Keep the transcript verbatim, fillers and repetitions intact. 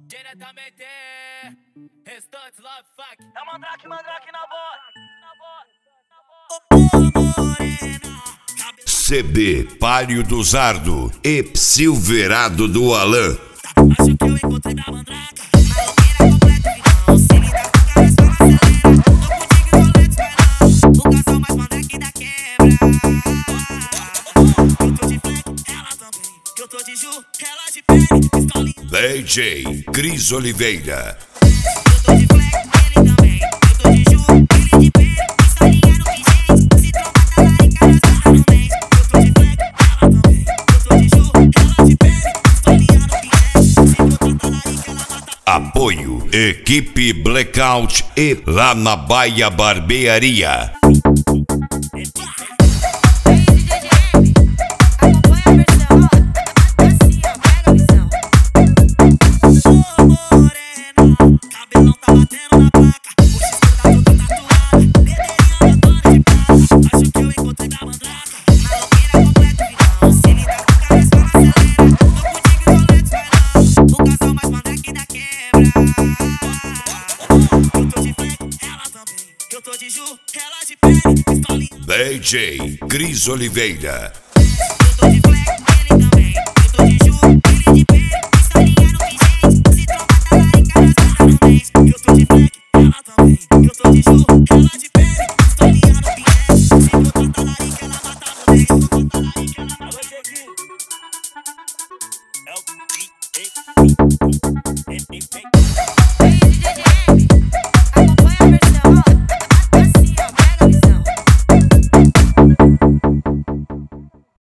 Diretamente, restantes love fuck. É o Mandrake, Mandrake na voz. C D Palio do Zardo e Silverado do Alan. Acho que eu encontrei minha mandraca. Maloqueira completa, virão. Se ele dá com cara, escola acelera. Tô contigo, Rolex, vai lá. O casal mais mandrake da quebra. Eu tô de fleck, ela também. Eu tô de Ju, ela de pele. Pistolinha. D J Cris Oliveira. Eu tô de fleck, ele também. Eu tô de Ju, ele de pele. Pistolinha no pingente. Se tromba da larica, rasgada no dente. Eu tô de fleck, ela também. Eu tô de Ju, ela de pele. Pistolinha no pingente. Se tromba da larica, ela mata. Apoio Equipe Blackout e Lá na Baia Barbearia. Cabelão tá batendo na placa. O X tá todo tatuado. Bebelinha da dona de prata. Acho que eu encontrei minha mandraca. Maloqueira completa, virão. Se ele dá com cara, escola acelera. Tô contigo, Rolex, vai lá. O casal mais mandrake da quebra. Eu tô de fleck, ela também. Eu tô de Ju, ela de pele. Pistolinha. D J Cris Oliveira.